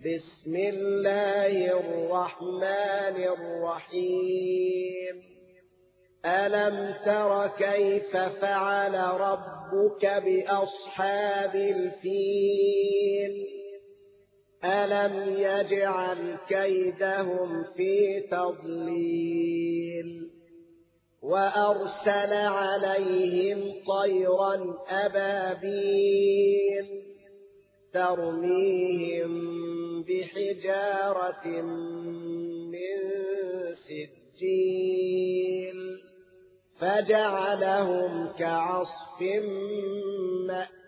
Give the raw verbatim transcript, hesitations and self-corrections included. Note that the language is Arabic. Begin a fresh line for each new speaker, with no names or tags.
بسم الله الرحمن الرحيم ألم تر كيف فعل ربك بأصحاب الفيل ألم يجعل كيدهم في تضليل وأرسل عليهم طيرا أبابيل ترميهم بحجارة من سجيل فجعلهم كعصف مأكول